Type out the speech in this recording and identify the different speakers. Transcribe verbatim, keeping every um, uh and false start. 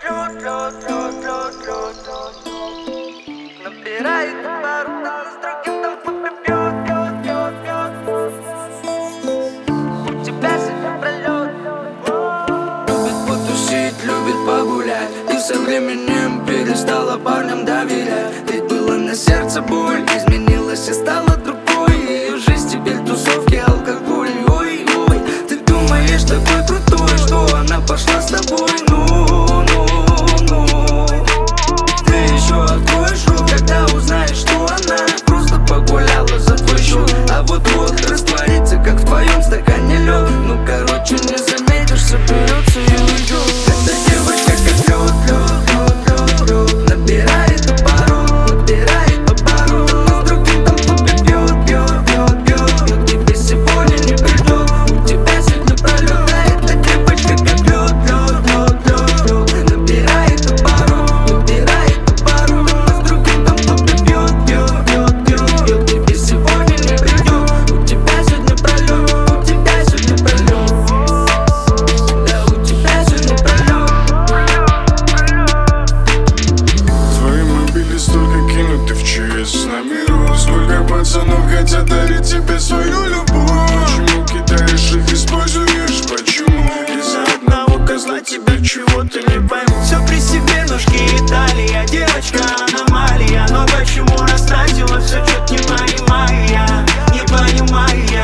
Speaker 1: лед, лед, лед, лед, лед, лед. Набирает пару, с другим там попьет, пьет, пьет, пьет. У тебя сегодня пролет.
Speaker 2: Любит потусить, любит погулять, и со временем перестала парням доверять. Ведь было на сердце боль, изменилась и стала другой. Ее жизнь теперь тусовки, алкоголь. Ой, ой, ты думаешь такой крутой, что она пошла с тобой? Ну, ну, ну. Ты еще откроешь рот, когда узнаешь, что она просто погуляла за твой счет. А вот-вот растворится, как в твоем стакане лед. Ну, короче, не заметишь, соберется и уйдет. Эта девочка как лед, лед, лед, лед, лед. Набирает оборот, набирает оборот. С другим там кто-то бьет, бьет, бьет, бьет. Но к тебе сегодня не придет, у тебя сегодня пролет. А эта девочка как лед, лед, лед, лед, лед. Набирает оборот, набирает оборот. С другим там кто-то бьет, бьет, бьет, бьет, бьет. К тебе сегодня не придет, у тебя сегодня пролет, у тебя сегодня пролет. Да, у тебя сегодня пролет.
Speaker 3: Твои мобили столько кинуты в ЧС наберу. Сколько пацанов хотят дарить тебе свою любовь. Почему кидаешь их, используешь, почему? Из-за одного козла тебя чего-то не пойму.
Speaker 4: Все при себе, ножки Италия. Девочка аномалия. Но почему растратила все, чё-то не понимаю я. Не понимаю я.